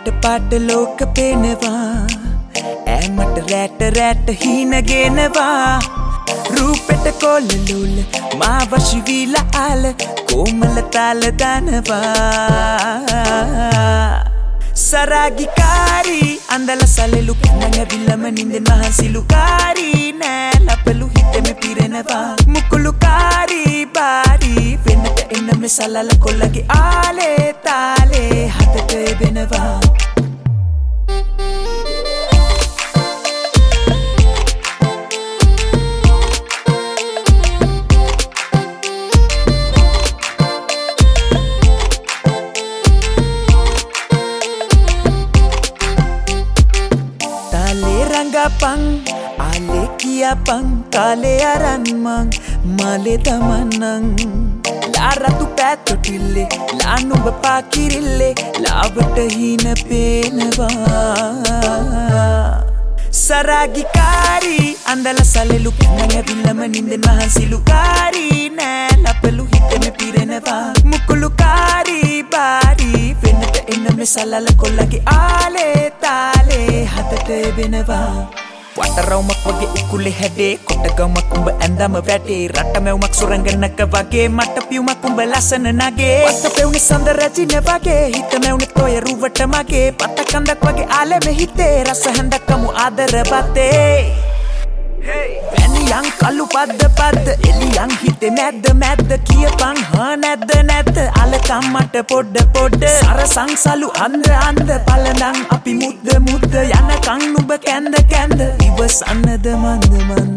ජාමට පාට ලෝක පේනවා ඇමට රැට රැට හීන ගෙනවා රූපෙට කොල්ලලුල මා වශිවිලා ආල කොමල තාල දනවා සරාගිකාරි අඳල සලලු කනංග විලම නින්දෙන් මහන්සිලුකාරි නෑ ලපලු හිතෙම පිරෙනවා මුකුලුකාරි බාරි වෙනට එන්න මේ සලල කොල්ලගේ ආලේ තාලේ හදට එබෙනවා pang ale kia pang kale aran mang male tamanang la ratu patto tille la numba pakirille lavata hina penawa saragikari andala salelu kananga villama ninden mahansilukari na lapalu hiteme pirenawa mukulukari bari venata enna me salala kollage aale taale hadata ebenawa වටරවුමක් වගේ උකුලේ හැඩේ කොටගමක් උඹ ඇඳම වැටේ රටමැවුමක් සුරංගනක වගේ මට පියුමක් උඹ ලස්සන නගේ පත්ත පෙවුනේ සඳ රැජින වගේ හිත මැවුනේ තොය රුවට මගේ පත්ත කන්දක් වගේ ආලෙම හිතේ රස හැඳක් කමු ආදර බතේ වැනියන් කළු පද්ද පද්ද එලියන් හිතේ මැද්ද මැද්ද කියපන් හා නැද්ද නැද්ද අලකම් මට පොඩ්ඩ පොඩ්ඩ සරසංසලු අන්ද අන්ද පලඳන් අපි මුද්ද මුද්ද යනකන් නුඹ කැන්ද කැන්ද ඉවසන්නද මන්ද මන්ද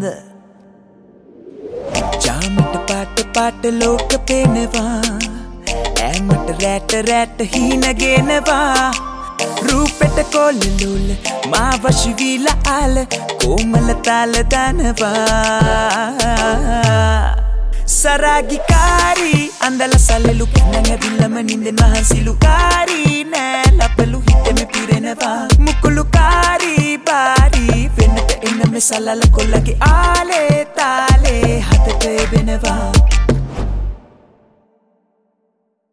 ජාමට පාට පාට ලෝක පේනවා ඇමට රැට රැට හීන ගෙනවා රූපෙට කොල්ලලුල මා වශිවිලා ආල කොමල තාල දනවා සරාගිකාරි අඳල සලලු කනංග විලම නින්දෙන් මහන්සිලුකාරි නෑ ලපලු හිතෙම පිරෙනවා මුකුලුකාරි බාරි වෙනට එන්න මේ සලල කොල්ලගේ ආලේ තාලේ හදට එබෙනවා